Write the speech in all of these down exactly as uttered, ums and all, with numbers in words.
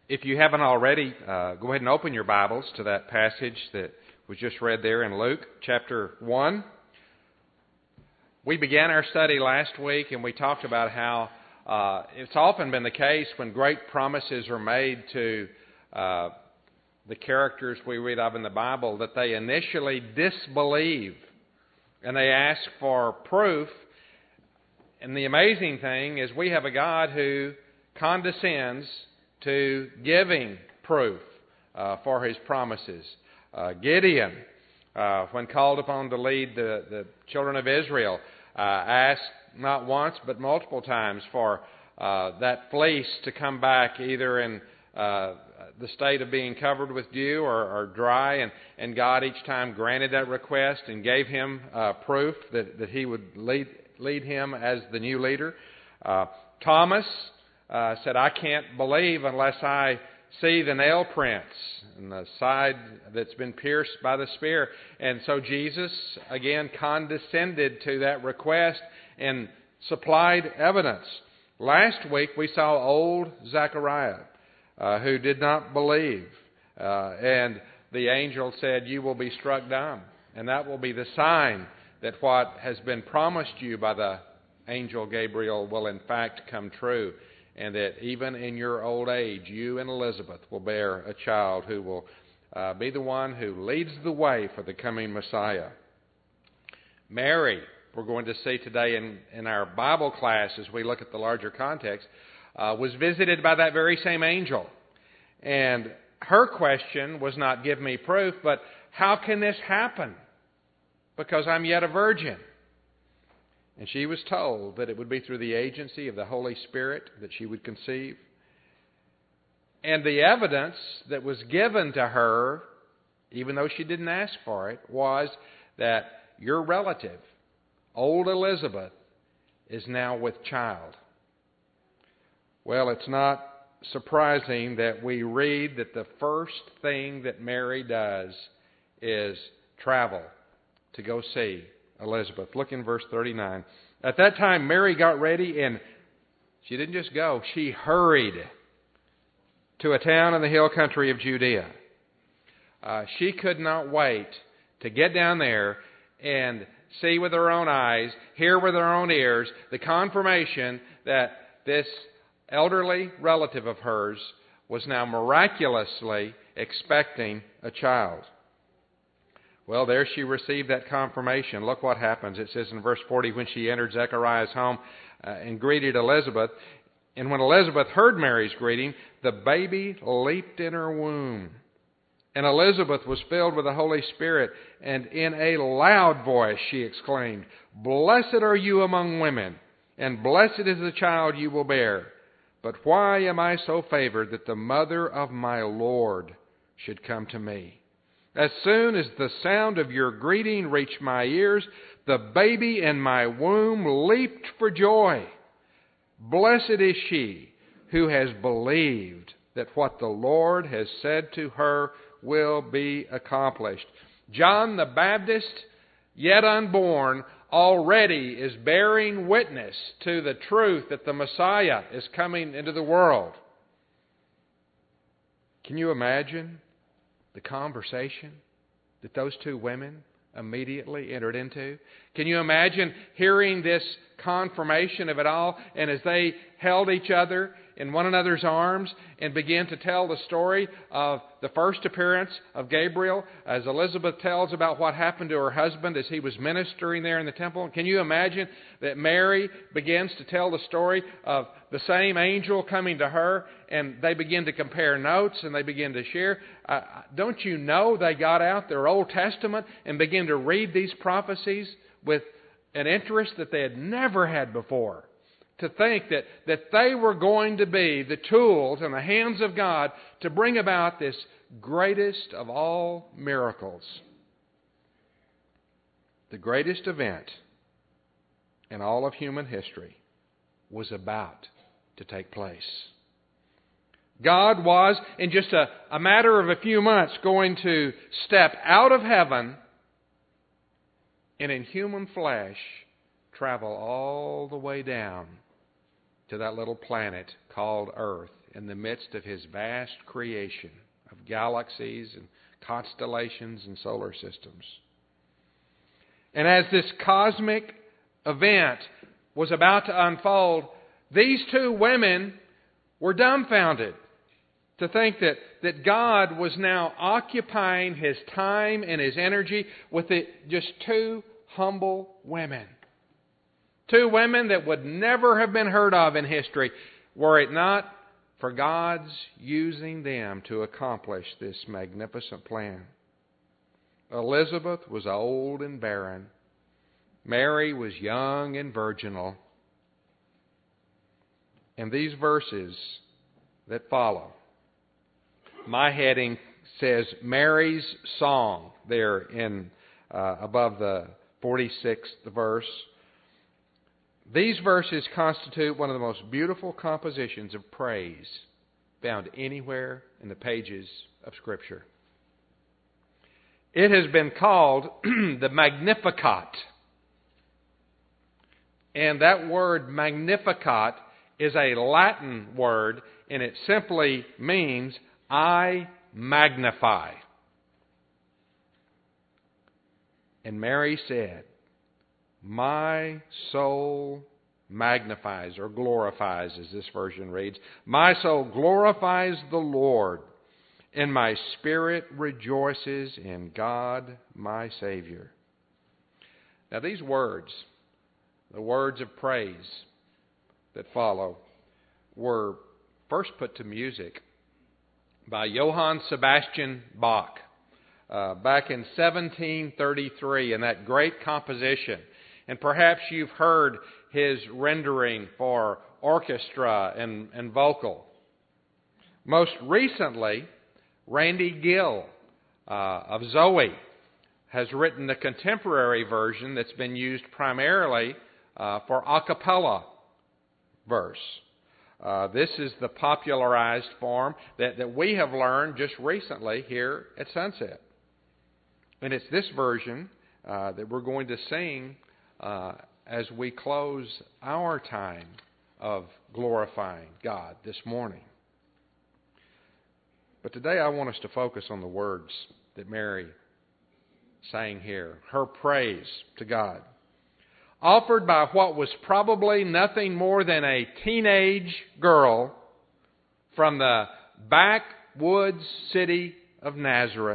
If you haven't already, uh, go ahead and open your Bibles to that passage that was just read there in Luke chapter one. We began our study last week and we talked about how uh, it's often been the case when great promises are made to uh, the characters we read of in the Bible that they initially disbelieve and they ask for proof. And the amazing thing is we have a God who condescends to giving proof uh, for His promises. Uh, Gideon, uh, when called upon to lead the, the children of Israel, uh, asked not once but multiple times for uh, that fleece to come back either in uh, the state of being covered with dew or, or dry, and, and God each time granted that request and gave him uh, proof that, that He would lead, lead him as the new leader. Uh, Thomas Uh, said, I can't believe unless I see the nail prints and the side that's been pierced by the spear. And so Jesus, again, condescended to that request and supplied evidence. Last week we saw old Zechariah, uh, who did not believe. Uh, and the angel said, you will be struck dumb. And that will be the sign that what has been promised you by the angel Gabriel will in fact come true. And that even in your old age, you and Elizabeth will bear a child who will uh, be the one who leads the way for the coming Messiah. Mary, we're going to see today in, in our Bible class as we look at the larger context, uh, was visited by that very same angel. And her question was not, give me proof, but how can this happen? Because I'm yet a virgin. And she was told that it would be through the agency of the Holy Spirit that she would conceive. And the evidence that was given to her, even though she didn't ask for it, was that your relative, old Elizabeth, is now with child. Well, it's not surprising that we read that the first thing that Mary does is travel to go see Elizabeth. Look in verse thirty-nine. At that time, Mary got ready, and she didn't just go, she hurried to a town in the hill country of Judea. Uh, she could not wait to get down there and see with her own eyes, hear with her own ears, the confirmation that this elderly relative of hers was now miraculously expecting a child. Well, there she received that confirmation. Look what happens. It says in verse forty, when she entered Zechariah's home uh, and greeted Elizabeth, and when Elizabeth heard Mary's greeting, the baby leaped in her womb. And Elizabeth was filled with the Holy Spirit, and in a loud voice she exclaimed, Blessed are you among women, and blessed is the child you will bear. But why am I so favored that the mother of my Lord should come to me? As soon as the sound of your greeting reached my ears, the baby in my womb leaped for joy. Blessed is she who has believed that what the Lord has said to her will be accomplished. John the Baptist, yet unborn, already is bearing witness to the truth that the Messiah is coming into the world. Can you imagine the conversation that those two women immediately entered into? Can you imagine hearing this confirmation of it all, and as they held each other in one another's arms and began to tell the story of the first appearance of Gabriel, as Elizabeth tells about what happened to her husband as he was ministering there in the temple? Can you imagine that Mary begins to tell the story of the same angel coming to her, and they begin to compare notes and they begin to share? Uh, don't you know they got out their Old Testament and began to read these prophecies with an interest that they had never had before? To think that, that they were going to be the tools in the hands of God to bring about this greatest of all miracles. The greatest event in all of human history was about to take place. God was, in just a, a matter of a few months, going to step out of heaven and in human flesh travel all the way down to that little planet called Earth in the midst of His vast creation of galaxies and constellations and solar systems. And as this cosmic event was about to unfold, these two women were dumbfounded to think that, that God was now occupying His time and His energy with it, just two humble women. Two women that would never have been heard of in history were it not for God's using them to accomplish this magnificent plan. Elizabeth was old and barren. Mary was young and virginal. And these verses that follow, my heading says Mary's Song there in uh, above the forty-sixth verse. These verses constitute one of the most beautiful compositions of praise found anywhere in the pages of Scripture. It has been called the Magnificat. And that word Magnificat is a Latin word, and it simply means I magnify. And Mary said, my soul magnifies or glorifies, as this version reads. My soul glorifies the Lord, and my spirit rejoices in God my Savior. Now these words, the words of praise that follow, were first put to music by Johann Sebastian Bach uh, back in seventeen thirty-three in that great composition. And perhaps you've heard his rendering for orchestra and, and vocal. Most recently, Randy Gill uh, of Zoe has written the contemporary version that's been used primarily uh, for a cappella verse. Uh, this is the popularized form that, that we have learned just recently here at Sunset. And it's this version uh, that we're going to sing uh, as we close our time of glorifying God this morning. But today I want us to focus on the words that Mary sang here, her praise to God, offered by what was probably nothing more than a teenage girl from the backwoods city of Nazareth.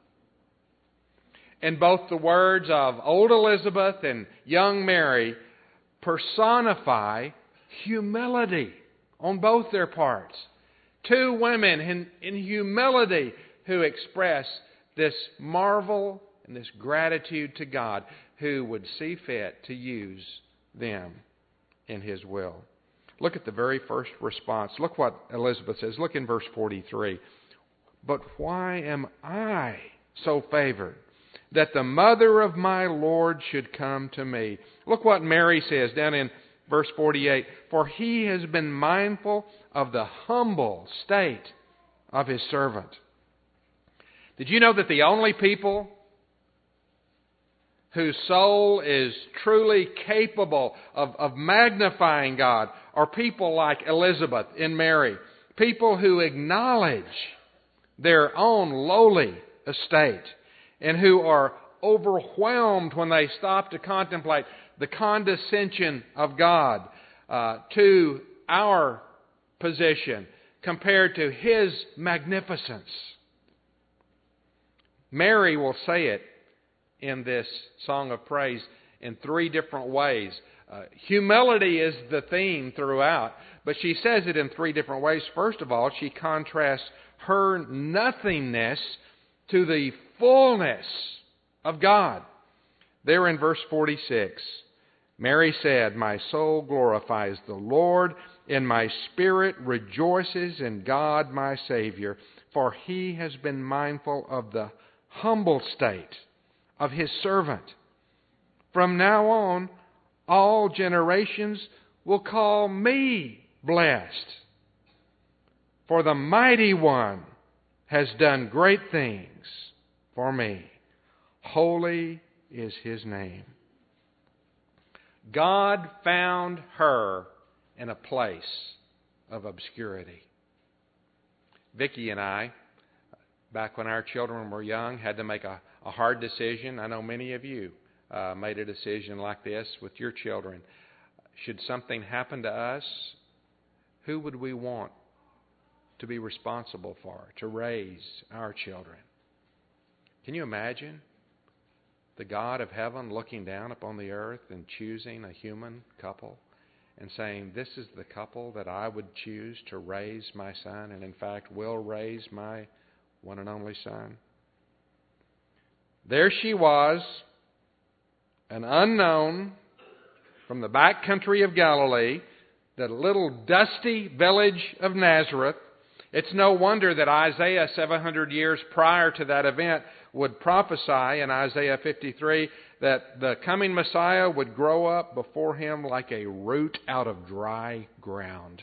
And both the words of old Elizabeth and young Mary personify humility on both their parts. Two women in, in humility who express this marvel and this gratitude to God, who would see fit to use them in His will. Look at the very first response. Look what Elizabeth says. Look in verse forty-three. But why am I so favored that the mother of my Lord should come to me? Look what Mary says down in verse forty-eight. For He has been mindful of the humble state of His servant. Did you know that the only people whose soul is truly capable of, of magnifying God are people like Elizabeth and Mary. People who acknowledge their own lowly estate and who are overwhelmed when they stop to contemplate the condescension of God uh, to our position compared to His magnificence. Mary will say it in this song of praise in three different ways. Uh, humility is the theme throughout, but she says it in three different ways. First of all, she contrasts her nothingness to the fullness of God. There in verse forty-six, Mary said, my soul glorifies the Lord, and my spirit rejoices in God my Savior, for He has been mindful of the humble state of His servant. From now on, all generations will call me blessed. For the Mighty One has done great things for me. Holy is His name. God found her in a place of obscurity. Vicki and I, back when our children were young, had to make a, a hard decision. I know many of you uh, made a decision like this with your children. Should something happen to us, who would we want to be responsible for, to raise our children? Can you imagine the God of heaven looking down upon the earth and choosing a human couple and saying, this is the couple that I would choose to raise my son, and in fact will raise my one and only son? There she was, an unknown from the back country of Galilee, the little dusty village of Nazareth. It's no wonder that Isaiah, seven hundred years prior to that event, would prophesy in Isaiah fifty-three that the coming Messiah would grow up before him like a root out of dry ground.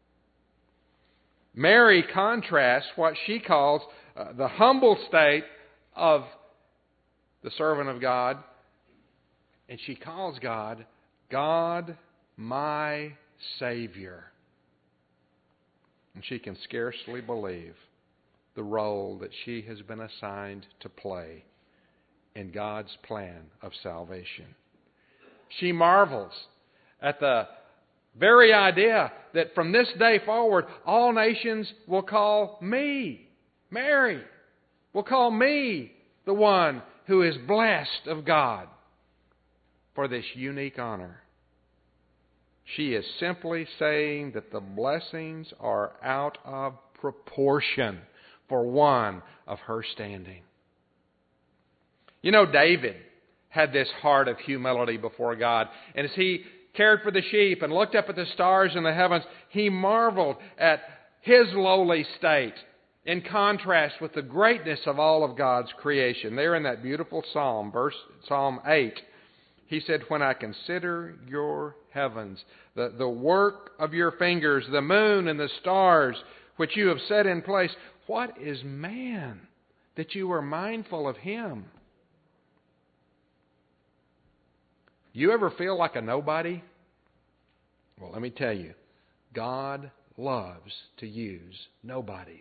Mary contrasts what she calls uh, the humble state of the servant of God, and she calls God, God, my Savior. And she can scarcely believe the role that she has been assigned to play in God's plan of salvation. She marvels at the very idea that from this day forward, all nations will call me, Mary, will call me the one who is blessed of God for this unique honor. She is simply saying that the blessings are out of proportion for one of her standing. You know, David had this heart of humility before God. And as he cared for the sheep and looked up at the stars in the heavens, he marveled at his lowly state in contrast with the greatness of all of God's creation. There in that beautiful psalm, verse Psalm eight, he said, when I consider your heavens, the, the work of your fingers, the moon and the stars which you have set in place, what is man that you are mindful of him? You ever feel like a nobody? Well, let me tell you, God loves to use nobodies.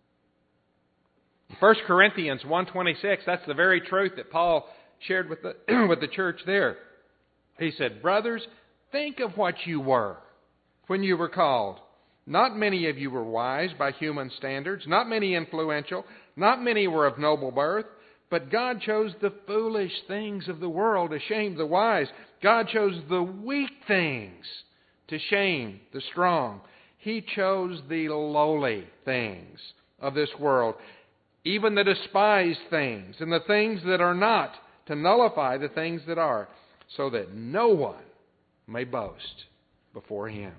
First Corinthians one twenty-six, that's the very truth that Paul shared with the with the church there. He said, brothers, think of what you were when you were called. Not many of you were wise by human standards, not many influential, not many were of noble birth, but God chose the foolish things of the world to shame the wise. God chose the weak things to shame the strong. He chose the lowly things of this world, even the despised things and the things that are not, to nullify the things that are, so that no one may boast before him.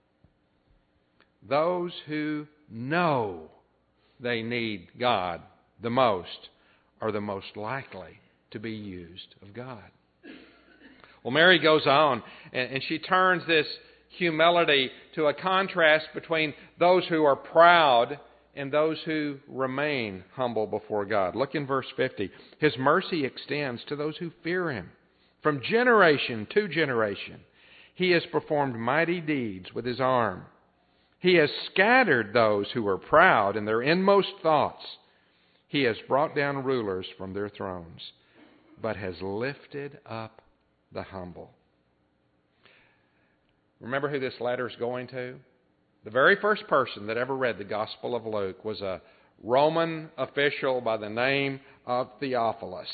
Those who know they need God the most are the most likely to be used of God. Well, Mary goes on, and she turns this humility to a contrast between those who are proud and those who remain humble before God. Look in verse fifty. His mercy extends to those who fear him. From generation to generation, he has performed mighty deeds with his arm. He has scattered those who are proud in their inmost thoughts. He has brought down rulers from their thrones, but has lifted up the humble. Remember who this letter is going to? The very first person that ever read the Gospel of Luke was a Roman official by the name of Theophilus.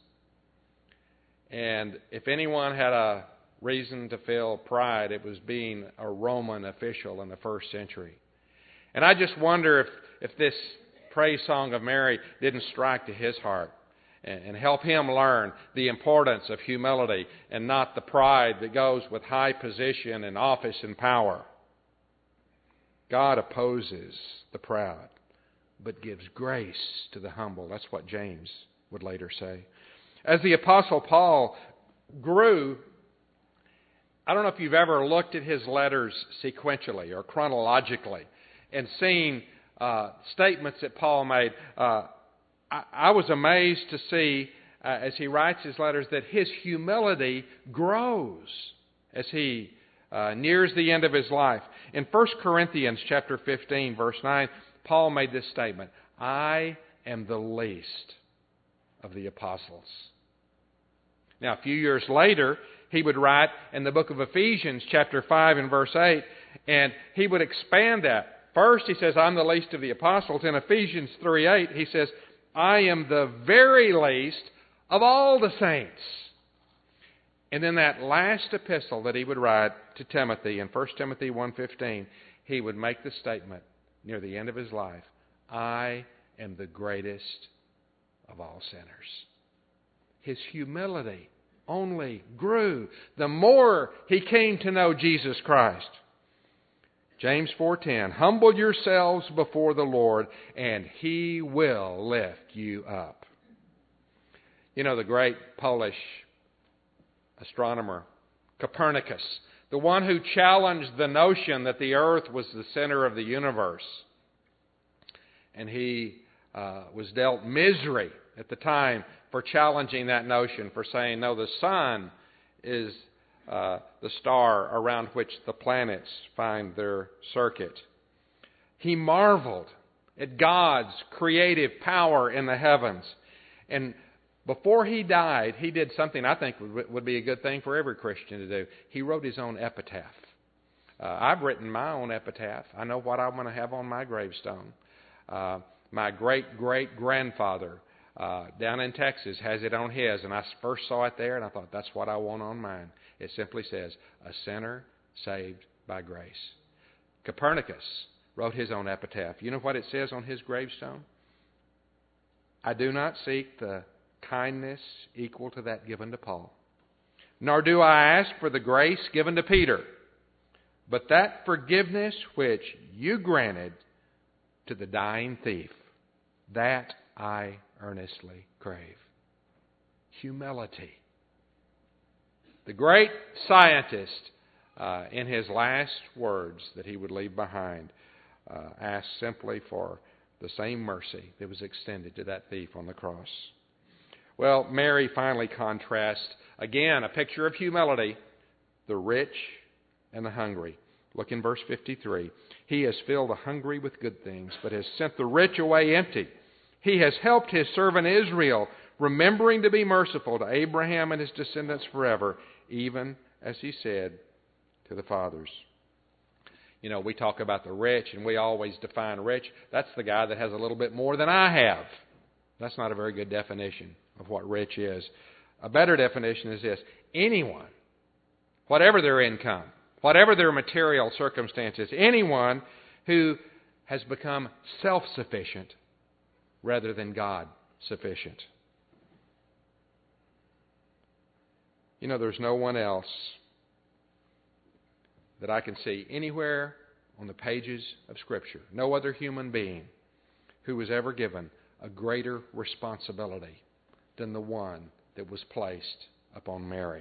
And if anyone had a reason to feel pride, it was being a Roman official in the first century. And I just wonder if, if this praise song of Mary didn't strike to his heart and, and help him learn the importance of humility and not the pride that goes with high position and office and power. God opposes the proud, but gives grace to the humble. That's what James would later say. As the Apostle Paul grew, I don't know if you've ever looked at his letters sequentially or chronologically and seen uh, statements that Paul made. Uh, I, I was amazed to see, uh, as he writes his letters, that his humility grows as he Uh, nears the end of his life. In First Corinthians chapter fifteen, verse nine, Paul made this statement, I am the least of the apostles. Now, a few years later, he would write in the book of Ephesians chapter five and verse eight, and he would expand that. First, he says, I'm the least of the apostles. In Ephesians three eight, he says, I am the very least of all the saints. And then that last epistle that he would write to Timothy in First Timothy one fifteen, he would make the statement near the end of his life, I am the greatest of all sinners. His humility only grew the more he came to know Jesus Christ. James four ten, humble yourselves before the Lord, and He will lift you up. You know, the great Polish astronomer Copernicus, the one who challenged the notion that the earth was the center of the universe, and he uh, was dealt misery at the time for challenging that notion, for saying, no, the sun is uh, the star around which the planets find their circuit. He marveled at God's creative power in the heavens. And before he died, he did something I think would, would be a good thing for every Christian to do. He wrote his own epitaph. Uh, I've written my own epitaph. I know what I'm going to have on my gravestone. Uh, my great-great-grandfather uh, down in Texas has it on his, and I first saw it there, and I thought, that's what I want on mine. It simply says, a sinner saved by grace. Copernicus wrote his own epitaph. You know what it says on his gravestone? I do not seek the kindness equal to that given to Paul, nor do I ask for the grace given to Peter, but that forgiveness which you granted to the dying thief, that I earnestly crave. Humility. The great scientist, uh, in his last words that he would leave behind, uh, asked simply for the same mercy that was extended to that thief on the cross. Well, Mary finally contrasts, again, a picture of humility, the rich and the hungry. Look in verse fifty-three. He has filled the hungry with good things, but has sent the rich away empty. He has helped His servant Israel, remembering to be merciful to Abraham and his descendants forever, even as He said to the fathers. You know, we talk about the rich, and we always define rich. That's the guy that has a little bit more than I have. That's not a very good definition of what rich is. A better definition is this. Anyone, whatever their income, whatever their material circumstances, anyone who has become self-sufficient rather than God-sufficient. You know, there's no one else that I can see anywhere on the pages of Scripture, no other human being who was ever given a greater responsibility than the one that was placed upon Mary.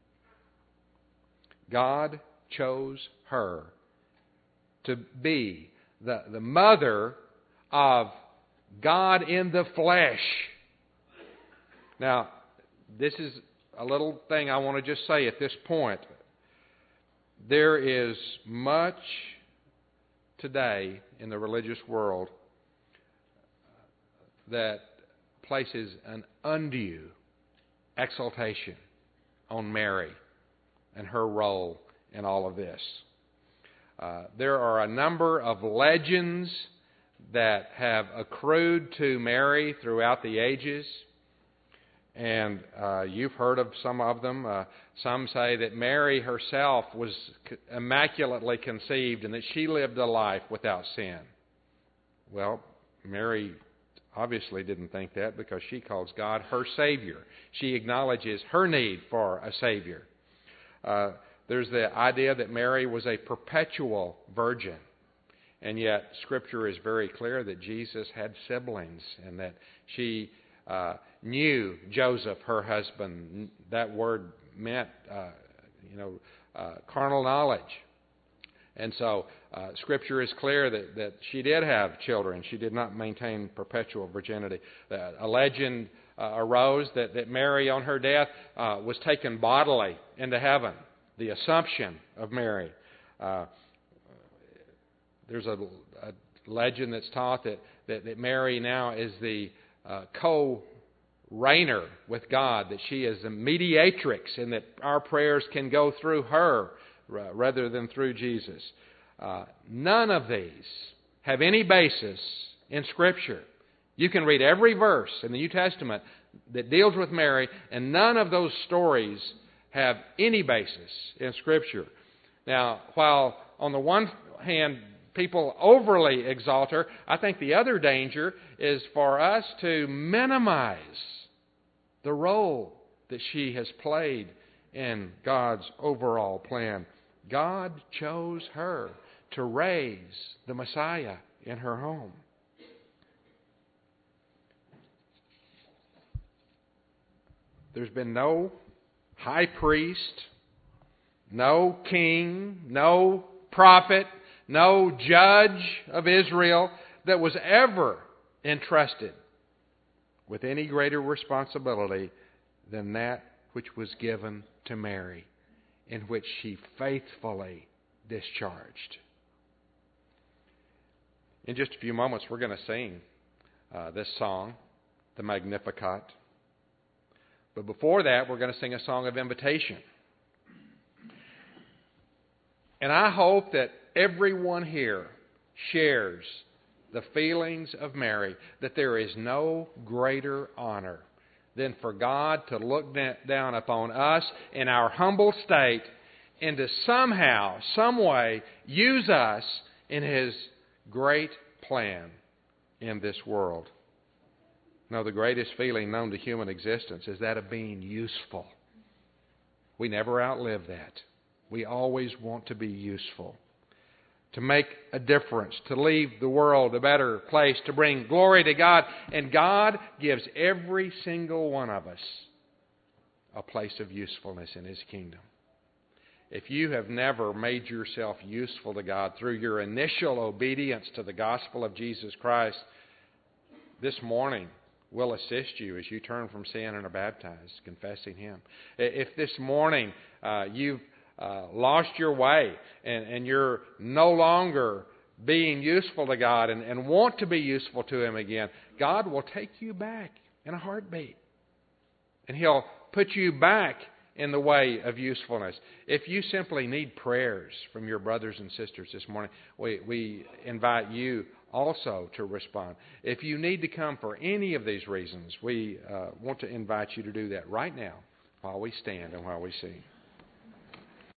God chose her to be the, the mother of God in the flesh. Now, this is a little thing I want to just say at this point. There is much today in the religious world that places an undue exaltation on Mary and her role in all of this. Uh, there are a number of legends that have accrued to Mary throughout the ages, and uh, you've heard of some of them. Uh, some say that Mary herself was immaculately conceived and that she lived a life without sin. Well, Mary obviously didn't think that, because she calls God her Savior. She acknowledges her need for a Savior. Uh, there's the idea that Mary was a perpetual virgin. And yet, Scripture is very clear that Jesus had siblings and that she uh, knew Joseph, her husband. That word meant, uh, you know, uh, carnal knowledge. And so, uh, Scripture is clear that, that she did have children. She did not maintain perpetual virginity. Uh, a legend uh, arose that, that Mary, on her death, uh, was taken bodily into heaven. The Assumption of Mary. Uh, there's a, a legend that's taught that, that, that Mary now is the uh, co-reigner with God, that she is a mediatrix and that our prayers can go through her rather than through Jesus. Uh, none of these have any basis in Scripture. You can read every verse in the New Testament that deals with Mary, and none of those stories have any basis in Scripture. Now, while on the one hand people overly exalt her, I think the other danger is for us to minimize the role that she has played in God's overall plan. God chose her to raise the Messiah in her home. There's been no high priest, no king, no prophet, no judge of Israel that was ever entrusted with any greater responsibility than that which was given to Mary, in which she faithfully discharged. In just a few moments, we're going to sing uh, this song, the Magnificat. But before that, we're going to sing a song of invitation. And I hope that everyone here shares the feelings of Mary, that there is no greater honor than for God to look down upon us in our humble state and to somehow, some way, use us in His great plan in this world. No, the greatest feeling known to human existence is that of being useful. We never outlive that. We always want to be useful, to make a difference, to leave the world a better place, to bring glory to God. And God gives every single one of us a place of usefulness in His kingdom. If you have never made yourself useful to God through your initial obedience to the gospel of Jesus Christ, this morning will assist you as you turn from sin and are baptized, confessing Him. If this morning uh, you've uh, lost your way and, and you're no longer being useful to God and, and want to be useful to Him again, God will take you back in a heartbeat. And He'll put you back in the way of usefulness. If you simply need prayers from your brothers and sisters this morning, we, we invite you also to respond. If you need to come for any of these reasons, we uh, want to invite you to do that right now while we stand and while we sing.